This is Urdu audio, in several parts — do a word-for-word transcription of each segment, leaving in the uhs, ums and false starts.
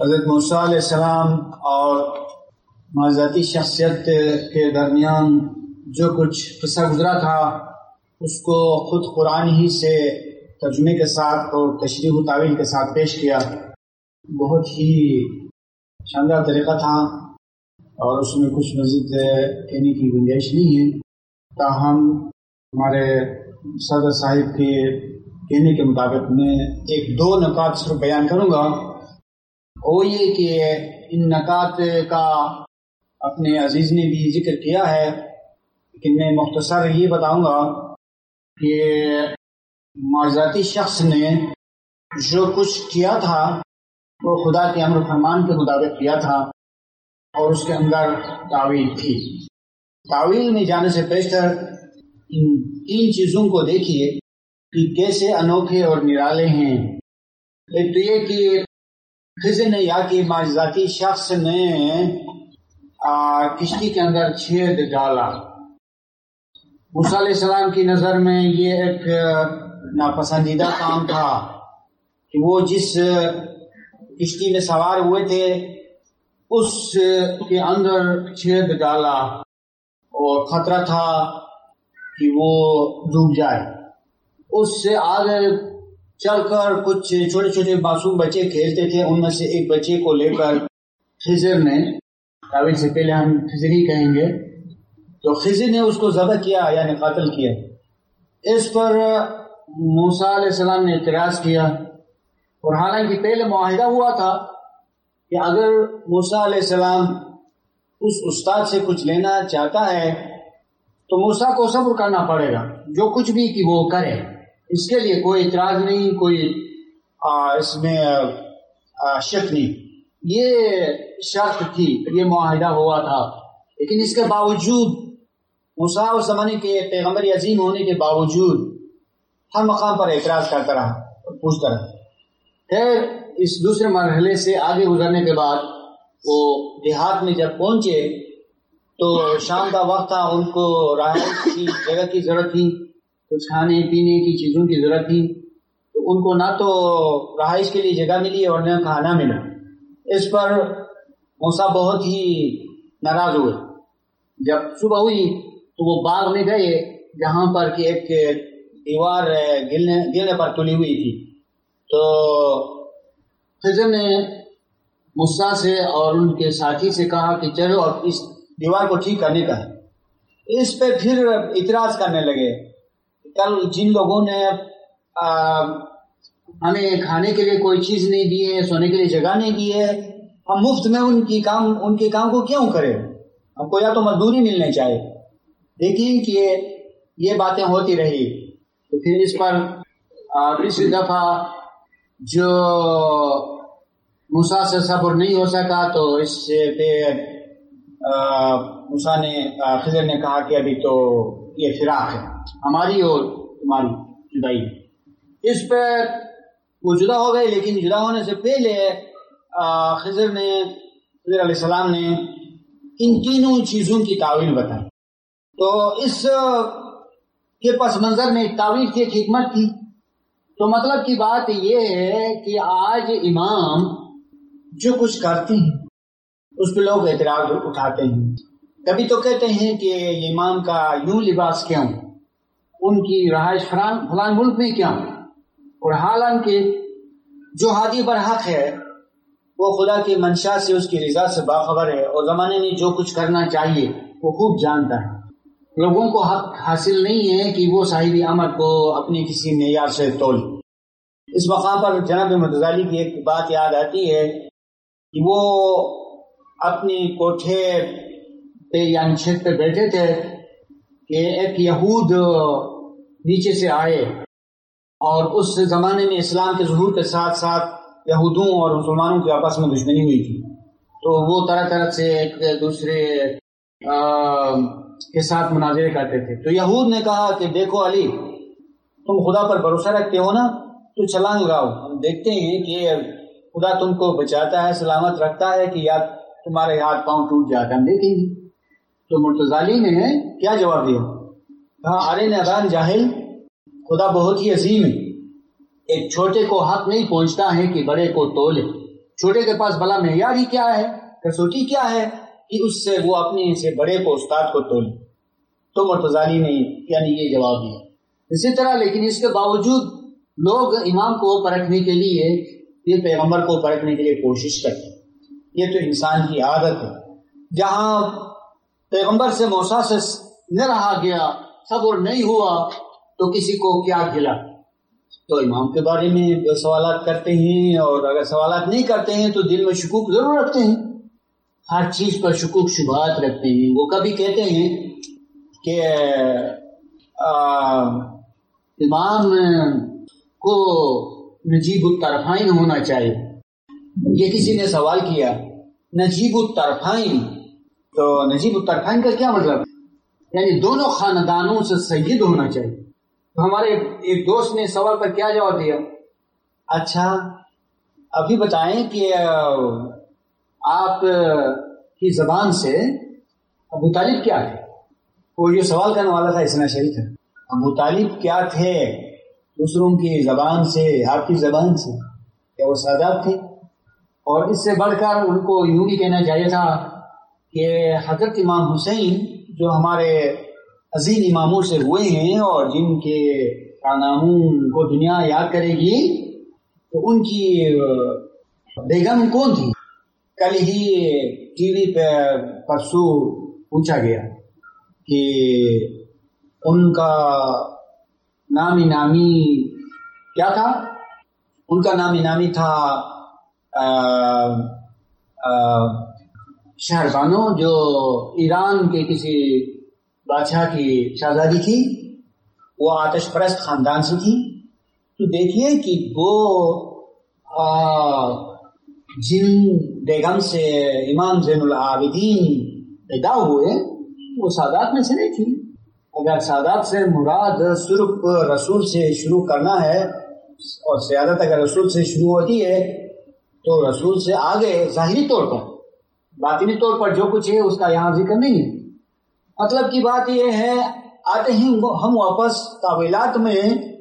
حضرت موسیٰ علیہ السلام اور معذاتی شخصیت کے درمیان جو کچھ قصہ گزرا تھا اس کو خود قرآن ہی سے ترجمے کے ساتھ اور تشریح و تعویل کے ساتھ پیش کیا. بہت ہی شاندار طریقہ تھا اور اس میں کچھ مزید کہنے کی گنجائش نہیں ہے. تاہم ہمارے صدر صاحب کے کہنے کے مطابق میں ایک دو نکات صرف بیان کروں گا. وہ یہ کہ ان نکات کا اپنے عزیز نے بھی ذکر کیا ہے، لیکن میں مختصر یہ بتاؤں گا کہ معذاتی شخص نے جو کچھ کیا تھا وہ خدا کے امر فرمان کے مطابق کیا تھا اور اس کے اندر تعویل تھی. تعویل میں جانے سے پیشتر ان تین چیزوں کو دیکھیے کہ کیسے انوکھے اور نرالے ہیں. ایک تو یہ کہ خضر نے یا کہ معذاتی شخص نے کشتی کے اندر چھید ڈالا. موسیٰ علیہ السلام کی نظر میں یہ ایک ناپسندیدہ کام تھا کہ وہ جس کشتی میں سوار ہوئے تھے اس کے اندر چھید ڈالا اور خطرہ تھا کہ وہ ڈوب جائے. اس سے آگے چل کر کچھ چھوٹے چھوٹے معصوم بچے کھیلتے تھے. ان میں سے ایک بچے کو لے کر خضر نے، تعویل سے پہلے ہم خضر ہی کہیں گے، تو خضر نے اس کو ذبح کیا یعنی قتل کیا. اس پر موسیٰ علیہ السلام نے اعتراض کیا، اور حالانکہ پہلے معاہدہ ہوا تھا کہ اگر موسیٰ علیہ السلام اس استاد سے کچھ لینا چاہتا ہے تو موسیٰ کو صبر کرنا پڑے گا، جو کچھ بھی کہ وہ کرے اس کے لیے کوئی اعتراض نہیں، کوئی آ, اس میں آ, شک نہیں. یہ شرط تھی، یہ معاہدہ ہوا تھا. لیکن اس کے باوجود موسیٰ اس زمانے کے پیغمبر عظیم ہونے کے باوجود ہر مقام پر اعتراض کرتا رہا اور پوچھتا رہا. پھر اس دوسرے مرحلے سے آگے گزرنے کے بعد وہ دیہات میں جب پہنچے تو شام کا وقت تھا، ان کو رہائش کی جگہ کی ضرورت تھی، کچھ کھانے پینے کی چیزوں کی ضرورت تھی. تو ان کو نہ تو رہائش کے لیے جگہ ملی اور نہ کھانا ملا. اس پر موسیٰ بہت ہی ناراض ہوئے. جب صبح ہوئی تو وہ باغ میں گئے جہاں پر کہ ایک دیوار گرنے گرنے پر تلی ہوئی تھی. تو خضر نے موسیٰ سے اور ان کے ساتھی سے کہا کہ چلو اب اس دیوار کو ٹھیک کرنے کا ہے. اس پہ پھر اعتراض کرنے لگے. کل جن لوگوں نے آ, ہمیں کھانے کے لیے کوئی چیز نہیں دی ہے، سونے کے لیے جگہ نہیں دی ہے، ہم مفت میں ان کی کام ان کے کام کو کیوں کریں؟ ہم کو یا تو مزدوری ملنے چاہیے. لیکن کہ یہ باتیں ہوتی رہی. تو پھر اس پر تیسری دفعہ جو موسیٰ سے صبر نہیں ہو سکا تو اس سے پھر موسیٰ نے خضر نے کہا کہ ابھی تو یہ فراق ہے، ہماری اور تمہاری جدائی. اس پہ وہ جدا ہو گئے. لیکن جدا ہونے سے پہلے خضر نے خضر علیہ السلام نے ان تینوں چیزوں کی تعویل بتائی. تو اس کے پس منظر میں تعویل کی ایک حکمت تھی. تو مطلب کی بات یہ ہے کہ آج امام جو کچھ کرتے ہیں اس پہ لوگ اعتراض اٹھاتے ہیں. کبھی تو کہتے ہیں کہ امام کا یوں لباس کیوں، ان کی رہائش فلان فلان ملک میں کیوں، اور حالانکہ جو ہادی برحق ہے وہ خدا کی منشا سے، اس کی رضا سے باخبر ہے اور زمانے میں جو کچھ کرنا چاہیے وہ خوب جانتا ہے. لوگوں کو حق حاصل نہیں ہے کہ وہ صاحب امر کو اپنی کسی معیار سے تول. اس مقام پر جناب متضالی کی ایک بات یاد آتی ہے کہ وہ اپنی کوٹھے پہ یعنی چھت پہ بیٹھے تھے کہ ایک یہود نیچے سے آئے، اور اس زمانے میں اسلام کے ظہور کے ساتھ ساتھ یہودوں اور مسلمانوں کے آپس میں دشمنی ہوئی تھی. تو وہ طرح طرح سے ایک دوسرے کے ساتھ مناظرے کرتے تھے. تو یہود نے کہا کہ دیکھو علی، تم خدا پر بھروسہ رکھتے ہو نا، تو چھلانگ لگاؤ، ہم دیکھتے ہیں کہ خدا تم کو بچاتا ہے، سلامت رکھتا ہے، کہ یا تمہارے ہاتھ پاؤں ٹوٹ جاتا ہے، ہم دیکھیں گے. تو مرتضالی نے کیا جواب دیا؟ کہا ارے نادان جاہل، خدا بہت ہی عظیم ہے. ایک چھوٹے کو حق نہیں پہنچتا ہے کہ بڑے کو تولے. چھوٹے کے پاس بلا معیار ہی کیا ہے، کسوٹی کیا ہے کہ اس سے وہ اپنے سے بڑے کو استاد کو تولے. تو مرتضالی نے یعنی یہ جواب دیا. اسی طرح لیکن اس کے باوجود لوگ امام کو پرکھنے کے لیے، یہ پیغمبر کو پرکھنے کے لیے کوشش کرتے ہیں. یہ تو انسان کی عادت ہے. جہاں پیغمبر سے موسیٰ سے نہ رہا گیا، صبر نہیں ہوا، تو کسی کو کیا کھلا؟ تو امام کے بارے میں سوالات کرتے ہیں، اور اگر سوالات نہیں کرتے ہیں تو دل میں شکوک ضرور رکھتے ہیں، ہر چیز پر شکوک شبہات رکھتے ہیں. وہ کبھی کہتے ہیں کہ امام کو نجیب الطرفین ہونا چاہیے. یہ کسی نے سوال کیا، نجیب الطرفین، تو نجیب الطرفین کا کیا مطلب؟ یعنی دونوں خاندانوں سے سید ہونا چاہیے. تو ہمارے ایک دوست نے سوال پر کیا جواب دیا؟ اچھا ابھی بتائیں کہ آپ کی زبان سے ابو طالب کیا تھے؟ وہ جو سوال کرنے والا تھا اسنا شریف ہے. ابو طالب کیا تھے دوسروں کی زبان سے، آپ کی زبان سے؟ کیا وہ سادات تھے؟ اور اس سے بڑھ کر ان کو یوں بھی کہنا چاہیے تھا کہ حضرت امام حسین جو ہمارے عظیم اماموں سے ہوئے ہیں اور جن کے کارناموں کو دنیا یاد کرے گی، تو ان کی بیگم کون تھی؟ کل ہی ٹی وی پہ پرسوں پوچھا گیا کہ ان کا نامی نامی کیا تھا؟ ان کا نامی نامی تھا شہربانو، جو ایران کے کسی بادشاہ کی شہزادی تھی. وہ آتش پرست خاندان سے تھی. تو دیکھیے کہ وہ جن بیگم سے امام زین العابدین پیدا ہوئے وہ سادات میں سے نہیں تھی. اگر سادات سے مراد صرف رسول سے شروع کرنا ہے، اور سیادت اگر رسول سے شروع ہوتی ہے تو رسول سے آگے ظاہری طور پر، باطنی طور پر جو کچھ ہے اس کا یہاں ذکر نہیں ہے. مطلب کی بات یہ ہے، آتے ہیں ہم واپس تاویلات میں.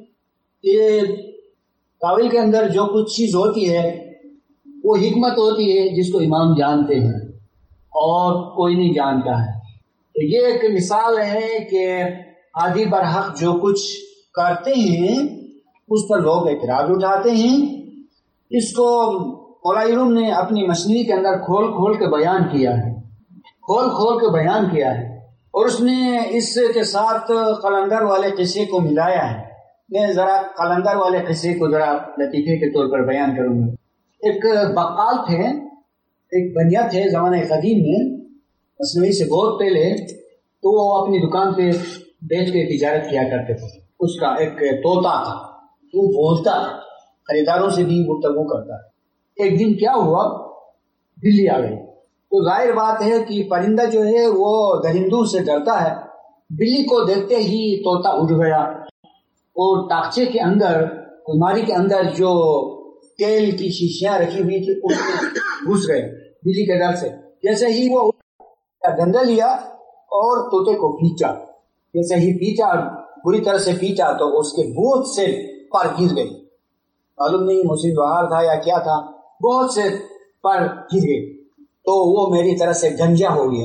یہ تاویل کے اندر جو کچھ چیز ہوتی ہے وہ حکمت ہوتی ہے جس کو امام جانتے ہیں اور کوئی نہیں جانتا ہے. تو یہ ایک مثال ہے کہ عادی برحق جو کچھ کرتے ہیں اس پر لوگ اعتراض اٹھاتے ہیں. اس کو مولانا روم نے اپنی مصنوی کے اندر کھول کھول کے بیان کیا ہے، کھول کھول کے بیان کیا ہے، اور اس نے اس کے ساتھ قلندر والے قصے کو ملایا ہے. میں ذرا قلندر والے قصے کو ذرا لطیفے کے طور پر بیان کروں گا. ایک بقال تھے، ایک بنیا تھے زمانہ قدیم میں، مصنوعی سے بہت پہلے. تو وہ اپنی دکان پہ بیچ کے تجارت کیا کرتے تھے. اس کا ایک طوطا تھا، وہ بولتا، خریداروں سے بھی گفتگو کرتا. ایک دن کیا ہوا، بلی آ گئی. تو ظاہر بات ہے کہ پرندہ جو ہے وہ درندوں سے ڈرتا ہے. بلی کو دیکھتے ہی طوطا اڑ گیا اور تاخچے کے اندر، الماری کے اندر جو تیل کی شیشیاں رکھی ہوئی تھی اس میں گھس گئے بلی کے ڈر سے. جیسے ہی وہ ڈنڈا لیا اور طوطے کو پیچا، جیسے ہی پیچا، بری طرح سے پیچا، تو اس کے بہت سے پر گر گئے. معلوم نہیں موسم بہار تھا یا کیا تھا، بہت سے پر گر گئے. تو وہ میری طرح سے گنجا ہو گیا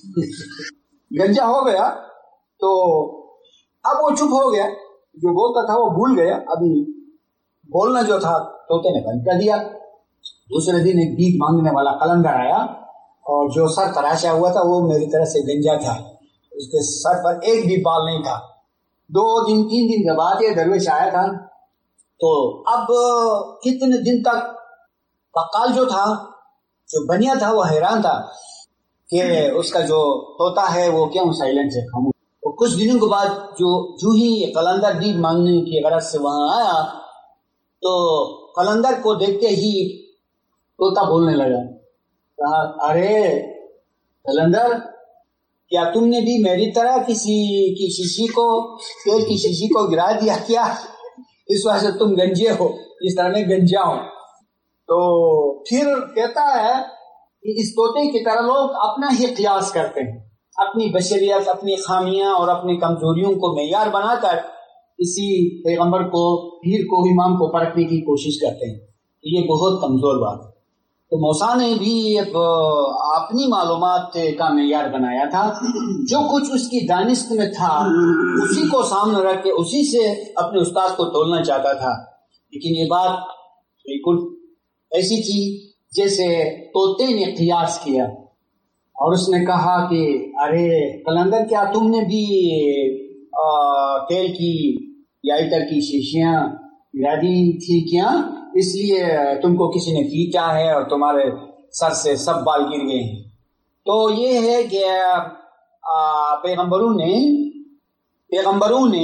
گنجا ہو گیا تو اب وہ چپ ہو گیا. جو بولتا تھا وہ بھول گیا. ابھی بولنا جو تھا طوطے نے بند کر دیا. دوسرے دن ایک بھیک مانگنے والا قلندر آیا اور جو سر تراشا ہوا تھا وہ میری طرح سے گنجا تھا. اس کے سر پر ایک بھی بال نہیں تھا. دو دن تین دن کے بعد یہ درویش آیا تھا. تو اب کتنے دن تک بقال جو تھا، جو بنیا تھا، وہ حیران تھا کہ اس کا جو طوطا ہے وہ کیوں سائلنٹ ہے، خاموش. اور کچھ دنوں کے بعد جو جو ہی قلندر بھیک مانگنے کی غرض سے وہاں آیا تو قلندر کو دیکھتے ہی طوطا بولنے لگا. کہا، ارے قلندر، کیا تم نے بھی میری طرح کسی کی شیشی کو، تیل کی شیشی کو گرا دیا کیا؟ اس وجہ سے تم گنجے ہو جس طرح میں گنجا ہوں. تو پھر کہتا ہے کہ اس طوطے کی طرح لوگ اپنا ہی قیاس کرتے ہیں، اپنی بشریت، اپنی خامیاں اور اپنی کمزوریوں کو معیار بنا کر کسی پیغمبر کو، پیر کو، امام کو پرکھنے کی کوشش کرتے ہیں. یہ بہت کمزور بات ہے. تو موسیٰ نے بھی اپنی معلومات کا معیار بنایا تھا، جو کچھ اس کی دانست میں تھا اسی کو سامنے رکھ کے اسی سے اپنے استاد کو تولنا چاہتا تھا. لیکن یہ بات بالکل ایسی تھی جیسے طوطے نے قیاس کیا اور اس نے کہا کہ ارے قلندر، کیا تم نے بھی تیل کی یا عطر کی شیشیاں گرا دی تھی کیا؟ اس لیے تم کو کسی نے پیٹا ہے اور تمہارے سر سے سب بال گر گئے ہیں. تو یہ ہے کہ پیغمبروں نے پیغمبروں نے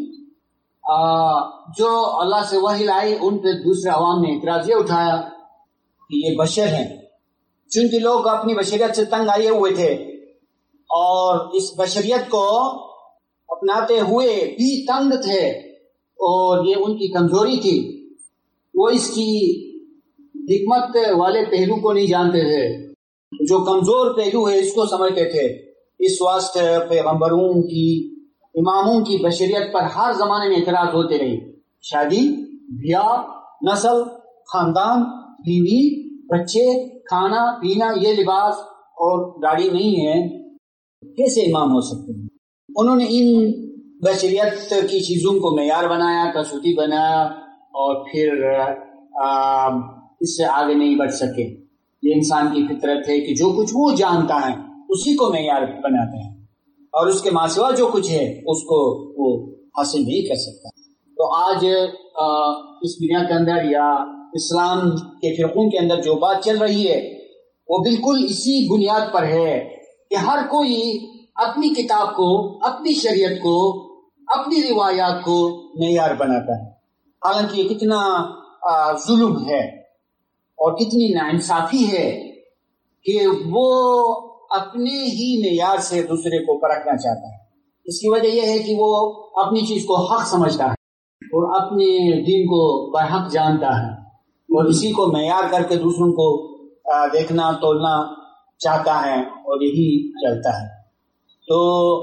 جو اللہ سے وحی لائی ان پہ دوسرے عوام نے اعتراض یہ اٹھایا کہ یہ بشر ہیں. چونکہ لوگ اپنی بشریت سے تنگ آئے ہوئے تھے اور اس بشریت کو اپناتے ہوئے بھی تنگ تھے اور یہ ان کی کمزوری تھی. وہ اس کی حکمت والے پہلو کو نہیں جانتے تھے، جو کمزور پہلو ہے اس کو سمجھتے تھے. اس واسطے پیغمبروں کی، اماموں کی بشریت پر ہر زمانے میں اعتراض ہوتے رہے. شادی، بیاہ، نسل، خاندان، بیوی، بچے، کھانا پینا، یہ لباس اور داڑھی نہیں ہے، کیسے امام ہو سکتے ہیں؟ انہوں نے ان بشریت کی چیزوں کو معیار بنایا، کسوٹی بنایا اور پھر آ, اس سے آگے نہیں بڑھ سکے. یہ انسان کی فطرت ہے کہ جو کچھ وہ جانتا ہے اسی کو معیار بناتے ہیں اور اس کے ماں سوا جو کچھ ہے اس کو وہ حاصل نہیں کر سکتا. تو آج آ, اس دنیا کے اندر یا اسلام کے فرقوں کے اندر جو بات چل رہی ہے وہ بالکل اسی بنیاد پر ہے کہ ہر کوئی اپنی کتاب کو، اپنی شریعت کو، اپنی روایات کو معیار بناتا ہے. حالانکہ یہ کتنا ظلم ہے اور کتنی ناانصافی ہے کہ وہ اپنے ہی معیار سے دوسرے کو پرکھنا چاہتا ہے. اس کی وجہ یہ ہے کہ وہ اپنی چیز کو حق سمجھتا ہے اور اپنے دین کو برحق جانتا ہے اور اسی کو معیار کر کے دوسروں کو دیکھنا تولنا چاہتا ہے اور یہی چلتا ہے. تو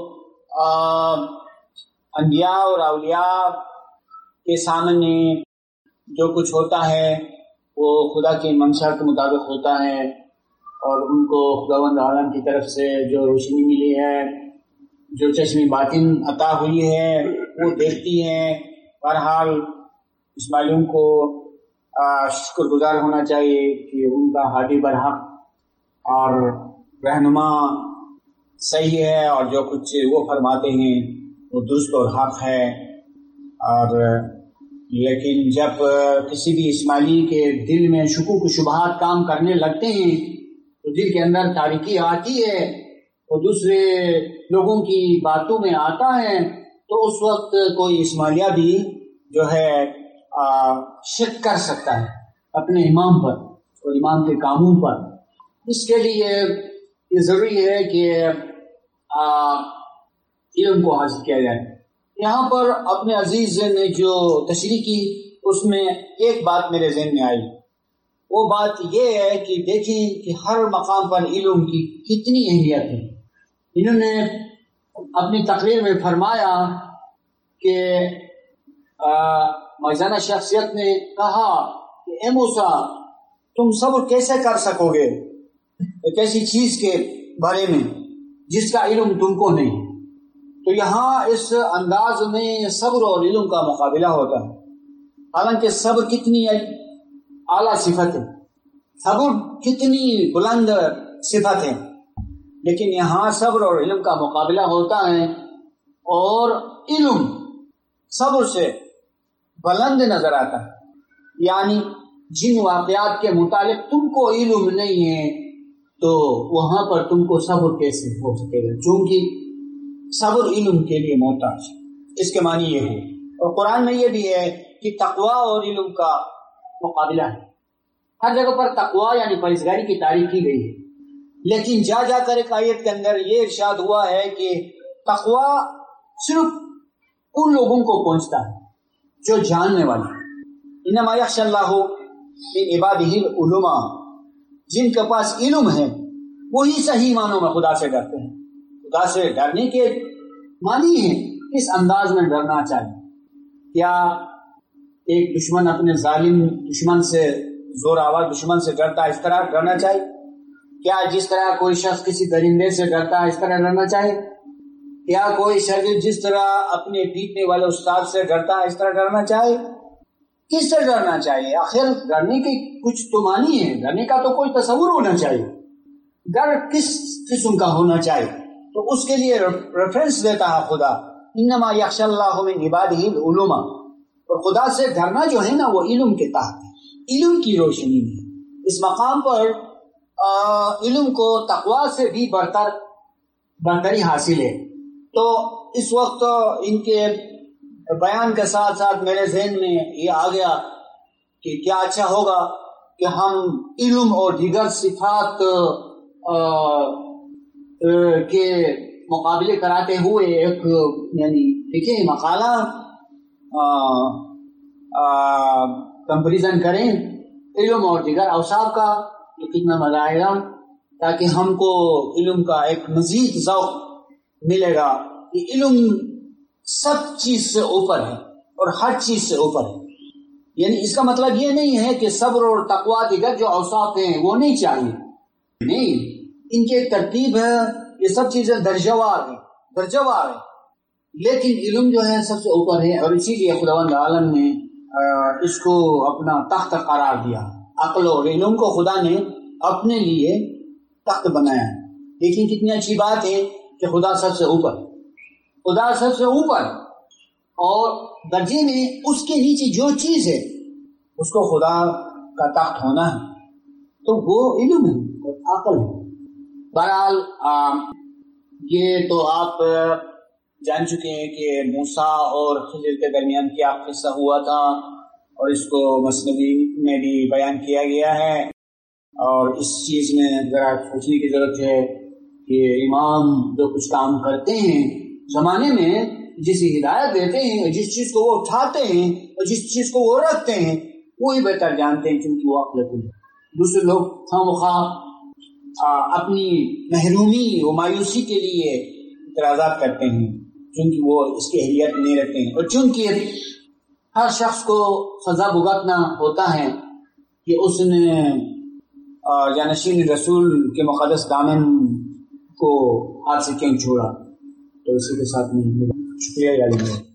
انبیاء اور اولیاء کے سامنے جو کچھ ہوتا ہے وہ خدا کی منشا کے مطابق ہوتا ہے اور ان کو خداوند عالم کی طرف سے جو روشنی ملی ہے، جو چشم باطن عطا ہوئی ہے وہ دیکھتی ہیں. بہرحال اسماعیلیوں کو شکر گزار ہونا چاہیے کہ ان کا ہادی برحق اور رہنما صحیح ہے اور جو کچھ وہ فرماتے ہیں وہ درست اور حق ہے. اور لیکن جب کسی بھی اسماعیلی کے دل میں شکوک و شبہات کام کرنے لگتے ہیں تو دل کے اندر تاریکی آتی ہے، وہ دوسرے لوگوں کی باتوں میں آتا ہے، تو اس وقت کوئی اسماعیلیہ بھی جو ہے شک کر سکتا ہے اپنے امام پر اور امام کے کاموں پر. اس کے لیے یہ ضروری ہے کہ علم کو حاصل کیا جائے. یہاں پر اپنے عزیز نے جو تشریح کی اس میں ایک بات میرے ذہن میں آئی، وہ بات یہ ہے کہ دیکھیں کہ ہر مقام پر علم کی کتنی اہمیت ہے. انہوں نے اپنی تقریر میں فرمایا کہ موزانہ شخصیت نے کہا کہ اے موسیٰ، تم صبر کیسے کر سکو گے ایک ایسی چیز کے بارے میں جس کا علم تم کو نہیں؟ تو یہاں اس انداز میں صبر اور علم کا مقابلہ ہوتا ہے. حالانکہ صبر کتنی اعلیٰ صفت ہے، صبر کتنی بلند صفت ہے، لیکن یہاں صبر اور علم کا مقابلہ ہوتا ہے اور علم صبر سے بلند نظر آتا ہے. یعنی جن واقعات کے متعلق تم کو علم نہیں ہے تو وہاں پر تم کو صبر کیسے ہو سکے گا؟ چونکہ صبر علم کے لیے محتاج. اس کے معنی یہ ہے، اور قرآن میں یہ بھی ہے کہ تقوی اور علم کا مقابلہ ہے. ہر جگہ پر تقوی یعنی پرہیزگاری کی تعریف کی گئی ہے، لیکن جا جا کر ایک آیت کے اندر یہ ارشاد ہوا ہے کہ تقوی صرف ان لوگوں کو پہنچتا ہے جو جاننے والے ہیں. انما یخشی اللہ من عبادہ العلماء، جن کے پاس علم ہے وہی صحیح معنوں میں خدا سے ڈرتے ہیں. خدا سے ڈرنے کے معنی ہے کس انداز میں ڈرنا چاہیے. کیا ایک دشمن اپنے ظالم دشمن سے زور آواز دشمن سے ڈرتا ہے اس طرح ڈرنا چاہیے؟ کیا جس طرح کوئی شخص کسی درندے سے ڈرتا ہے اس طرح ڈرنا چاہیے؟ کیا کوئی شاگرد جس طرح اپنے پیٹنے والے استاد سے ڈرتا ہے اس طرح ڈرنا چاہیے؟ کس سے ڈرنا چاہیے؟ آخر ڈرنے کی کچھ تو معنی ہے، ڈرنے کا تو کوئی تصور ہونا چاہیے، ڈر کس قسم کا ہونا چاہیے؟ تو اس کے لیے ریفرنس دیتا ہے خدا، انما یخشی اللہ من عبادہ العلماء، اور خدا سے ڈرنا جو ہے نا وہ علم کے تحت ہے، علم کی روشنی میں۔ اس مقام پر علم کو تقوی سے بھی برتر برتری حاصل ہے۔ تو اس وقت ان کے بیان کے ساتھ ساتھ میرے ذہن میں یہ آ گیا کہ کیا اچھا ہوگا کہ ہم علم اور دیگر صفات کے مقابلے کراتے ہوئے ایک یعنی دیکھیں مقالہ کمپریزن کریں علم اور دیگر اوصاف کا، تو کتنا مزہ آئے گا، تاکہ ہم کو علم کا ایک مزید ذوق ملے گا کہ علم سب چیز سے اوپر ہے اور ہر چیز سے اوپر ہے۔ یعنی اس کا مطلب یہ نہیں ہے کہ صبر اور تقوی دیگر جو اوصاف ہیں وہ نہیں چاہیے، نہیں، ان کی ایک ترتیب ہے، یہ سب چیزیں درجہ وار ہیں درجہ وار ہیں، لیکن علم جو ہے سب سے اوپر ہے، اور اسی لیے خداوند عالم نے اس کو اپنا تخت قرار دیا۔ عقل اور علم کو خدا نے اپنے لیے تخت بنایا ہے۔ لیکن کتنی اچھی بات ہے کہ خدا سب سے اوپر، خدا سب سے اوپر، اور درجے میں اس کے نیچے جو چیز ہے اس کو خدا کا تخت ہونا ہے، تو وہ علم ہے اور عقل ہے۔ بہرحال یہ تو آپ جان چکے ہیں کہ موسیٰ اور خضر کے درمیان کیا قصہ ہوا تھا، اور اس کو مثنوی میں بھی بیان کیا گیا ہے، اور اس چیز میں ذرا سوچنے کی ضرورت ہے کہ امام جو کچھ کام کرتے ہیں زمانے میں، جسے ہدایت دیتے ہیں، جس چیز کو وہ اٹھاتے ہیں اور جس چیز کو وہ رکھتے ہیں، وہی بہتر جانتے ہیں، کیونکہ وہ عقل کل ہے۔ دوسرے لوگ خواہ مخواہ اپنی محرومی و مایوسی کے لیے اعتراضات کرتے ہیں، چونکہ وہ اس کی اہلیت نہیں رکھتے ہیں، اور چونکہ ہر شخص کو سزا بھگتنا ہوتا ہے کہ اس نے جانشین رسول کے مقدس دامن کو ہاتھ سے کیوں چھوڑا۔ تو اسی کے ساتھ میں شکریہ یاد